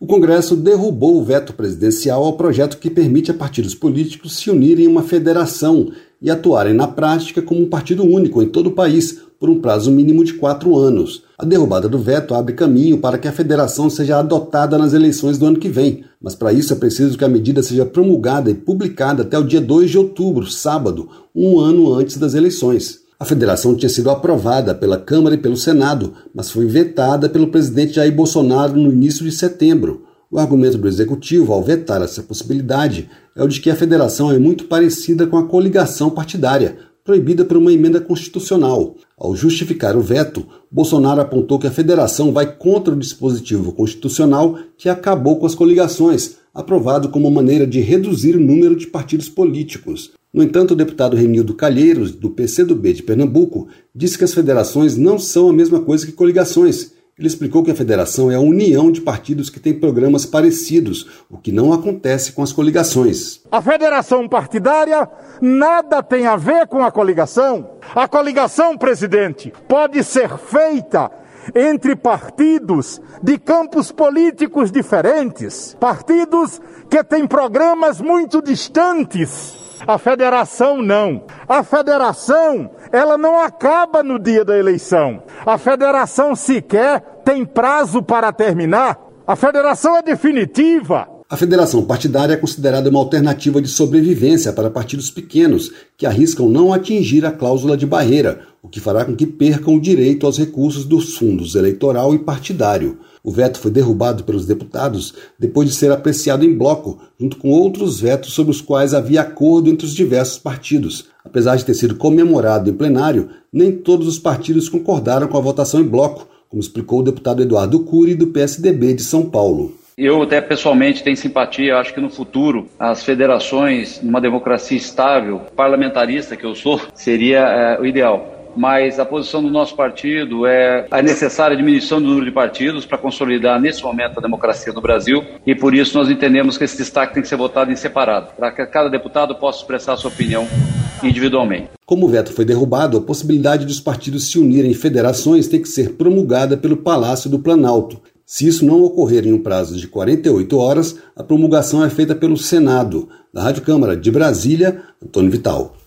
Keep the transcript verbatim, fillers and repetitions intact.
O Congresso derrubou o veto presidencial ao projeto que permite a partidos políticos se unirem em uma federação e atuarem na prática como um partido único em todo o país por um prazo mínimo de quatro anos. A derrubada do veto abre caminho para que a federação seja adotada nas eleições do ano que vem, mas para isso é preciso que a medida seja promulgada e publicada até o dia dois de outubro, sábado, um ano antes das eleições. A federação tinha sido aprovada pela Câmara e pelo Senado, mas foi vetada pelo presidente Jair Bolsonaro no início de setembro. O argumento do Executivo, ao vetar essa possibilidade, é o de que a federação é muito parecida com a coligação partidária, proibida por uma emenda constitucional. Ao justificar o veto, Bolsonaro apontou que a federação vai contra o dispositivo constitucional que acabou com as coligações, aprovado como maneira de reduzir o número de partidos políticos. No entanto, o deputado Renildo Calheiros, do P C do B de Pernambuco, disse que as federações não são a mesma coisa que coligações. Ele explicou que a federação é a união de partidos que têm programas parecidos, o que não acontece com as coligações. A federação partidária nada tem a ver com a coligação. A coligação, presidente, pode ser feita entre partidos de campos políticos diferentes, partidos que têm programas muito distantes. A federação não. A federação, ela não acaba no dia da eleição. A federação sequer tem prazo para terminar. A federação é definitiva. A federação partidária é considerada uma alternativa de sobrevivência para partidos pequenos que arriscam não atingir a cláusula de barreira, o que fará com que percam o direito aos recursos dos fundos eleitoral e partidário. O veto foi derrubado pelos deputados depois de ser apreciado em bloco, junto com outros vetos sobre os quais havia acordo entre os diversos partidos. Apesar de ter sido comemorado em plenário, nem todos os partidos concordaram com a votação em bloco, como explicou o deputado Eduardo Cury, do P S D B de São Paulo. Eu até pessoalmente tenho simpatia, acho que no futuro as federações, numa democracia estável, parlamentarista que eu sou, seria é, o ideal. Mas a posição do nosso partido é a necessária diminuição do número de partidos para consolidar nesse momento a democracia no Brasil, e por isso nós entendemos que esse destaque tem que ser votado em separado, para que cada deputado possa expressar a sua opinião individualmente. Como o veto foi derrubado, a possibilidade de os partidos se unirem em federações tem que ser promulgada pelo Palácio do Planalto. Se isso não ocorrer em um prazo de quarenta e oito horas, a promulgação é feita pelo Senado. Da Rádio Câmara de Brasília, Antônio Vital.